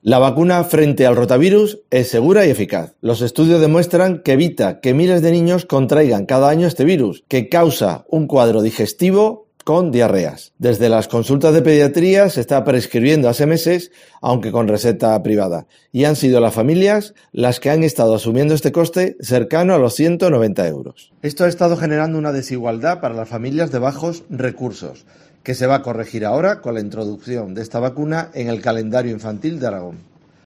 La vacuna frente al rotavirus es segura y eficaz. Los estudios demuestran que evita que miles de niños contraigan cada año este virus, que causa un cuadro digestivo con diarreas. Desde las consultas de pediatría se está prescribiendo hace meses, aunque con receta privada, y han sido las familias las que han estado asumiendo este coste cercano a los 190 euros. Esto ha estado generando una desigualdad para las familias de bajos recursos, que se va a corregir ahora con la introducción de esta vacuna en el calendario infantil de Aragón.